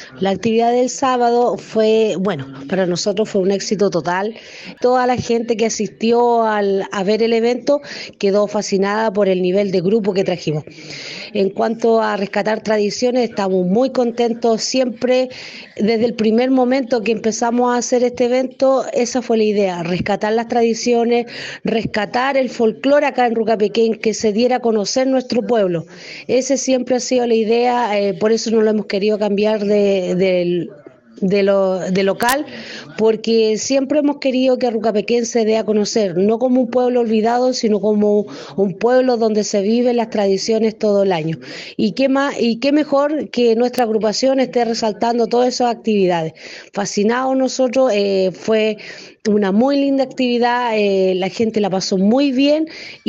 La actividad del sábado fue, bueno, para nosotros fue un éxito total. Toda la gente que asistió a ver el evento quedó fascinada por el nivel de grupo que trajimos. En cuanto a rescatar tradiciones, estamos muy contentos siempre. Desde el primer momento que empezamos a hacer este evento, esa fue la idea, rescatar las tradiciones, rescatar el folclore acá en Rucapequén, que se diera a conocer nuestro pueblo. Ese siempre ha sido la idea, por eso no lo hemos querido cambiar de local, porque siempre hemos querido que Rucapequén se dé a conocer, no como un pueblo olvidado, sino como un pueblo donde se viven las tradiciones todo el año. Y qué más, y qué mejor que nuestra agrupación esté resaltando todas esas actividades. Fascinados nosotros, fue una muy linda actividad, la gente la pasó muy bien.